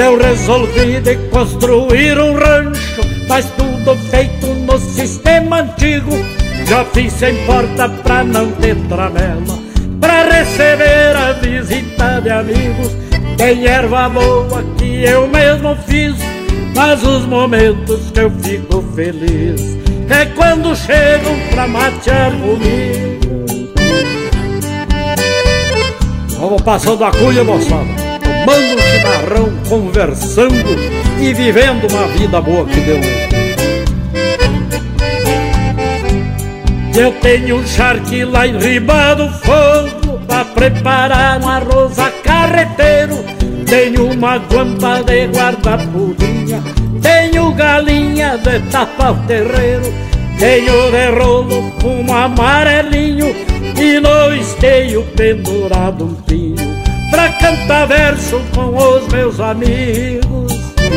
eu resolvi de construir um rancho, mas tudo feito no sistema antigo. Já fiz sem porta pra não ter tramela, pra receber a visita de amigos. Tem erva boa que eu mesmo fiz, mas os momentos que eu fico feliz é quando chegam pra matear comigo. Vamos passando a cuia, moçada, tomando um chimarrão, conversando e vivendo uma vida boa que deu. Eu tenho um charque lá em riba do fogo pra preparar um arroz a carreteiro. Tenho uma guampa de guarda-purinha, tenho galinha de tapa o terreiro. Tenho de rolo fumo amarelinho e no esteio pendurado um pinho pra cantar verso com os meus amigos.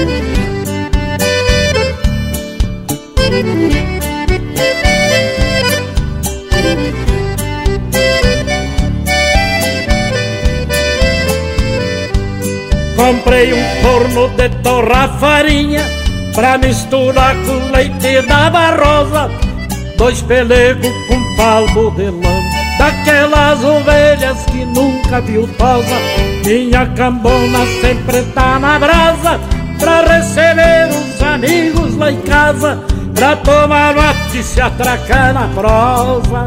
Comprei um forno de torrar farinha pra misturar com leite da barrosa, 2 pelegos com palmo de lã, daquelas ovelhas que nunca viu tosa. Minha cambona sempre tá na brasa pra receber os amigos lá em casa, pra tomar mate e se atracar na prosa.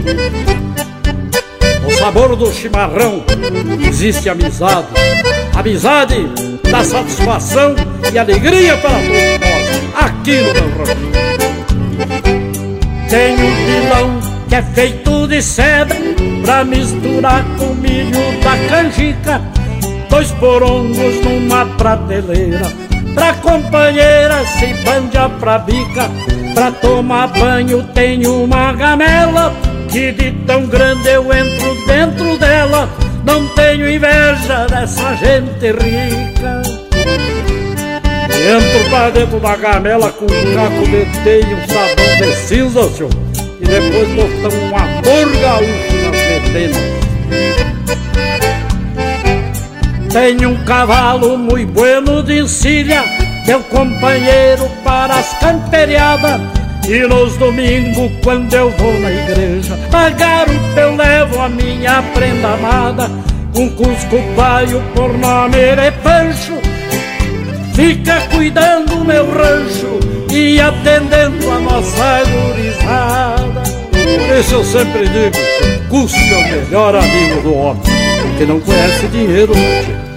No sabor do chimarrão existe amizade, amizade dá satisfação e alegria para todos nós aqui no meu rancho. Tenho um pilão que é feito de cedro pra misturar com milho da canjica, 2 porongos numa prateleira pra companheira se bandear pra bica. Pra tomar banho tenho uma gamela que de tão grande eu entro dentro dela. Não tenho inveja dessa gente rica. Entro pra dentro da gamela com um caco de teia e um sabão de cinza, senhor, e depois botamos um amor gaúcho nas vetenas. Tenho um cavalo muito bueno de encilha, meu companheiro para as camperiadas. E nos domingos, quando eu vou na igreja, na garupa eu levo a minha prenda amada, um cusco paio por nome de Pancho. Fica cuidando meu rancho e atendendo a nossa gurizada. Por isso eu sempre digo, o cusco é o melhor amigo do homem, porque não conhece dinheiro, meu tio.